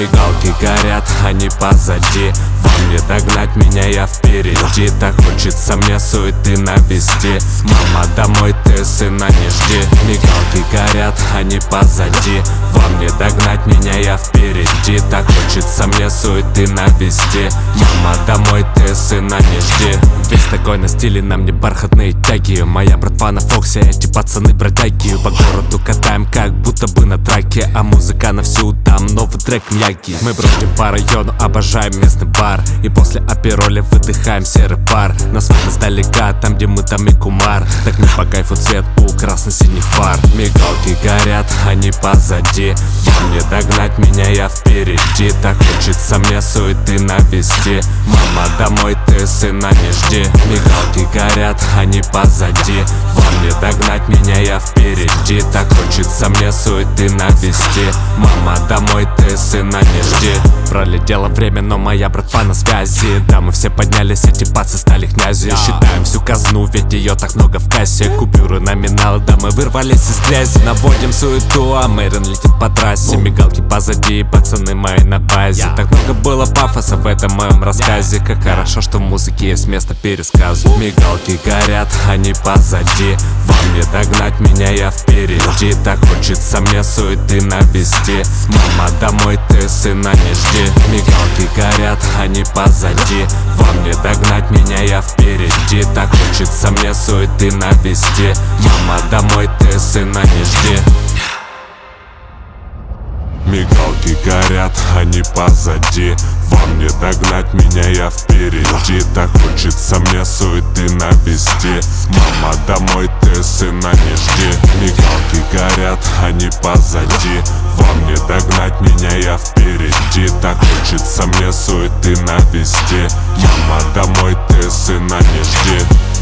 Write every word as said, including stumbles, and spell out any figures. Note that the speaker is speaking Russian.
Мигалки горят, они позади. Вам не догнать меня, я впереди. Так хочется мне суеты навести. Мама, домой ты сына не жди. Мигалки горят, они позади. Вам не догнать меня, я впереди. Так хочется мне суеты навести. Мама, домой ты сына не жди. Весь такой на стиле, на мне бархатные тяги. Моя братва на Фоксе, эти пацаны бродяги. По городу катаем, как будто бы на траке. А музыка на всю, там новый трек Мьяги. Мы бродим по району, обожаем местный бар. И после апероля выдыхаем серый пар. Нас видно сдалека, там где мы, там и кумар. Так мне по кайфу цвет у красно-синих фар. Мигалки горят, они позади. Вам не догнать меня, я впереди. Так хочется мне суеты навести. Мама, домой ты сына не жди. Мигалки горят, они позади. Вам не догнать меня, я впереди. Так хочется мне суеты навести. Мама, домой ты сына не жди. Пролетело время, но моя братва на связи. Да, мы все поднялись, эти пацы стали князью. Считаем всю казну, ведь ее так много в кассе. Купюры, номиналы, да, мы вырвались из грязи. Наводим суету, а Мэрин летит по трассе. Мигалки позади, пацаны мои на базе. Так много было пафоса в этом моем рассказе. Как хорошо, что в музыке есть место пересказу. Мигалки горят, они позади. Вам не догнать меня, я впереди. Так хочется мне суеты навести. Мама, домой ты сына не жди. Мигалки горят, они позади. Вам не догнать меня, я впереди. Так хочется мне суеты навести. Мама, домой ты сына не жди. Мигалки горят, они позади. Вам не догнать меня, я впереди. Так хочется мне суеты навести. Мама, домой ты сына не жди. Мигалки горят, они позади. Вам не догнать меня, я впереди. Так хочется мне суеты навести. Мама, домой ты сына не жди.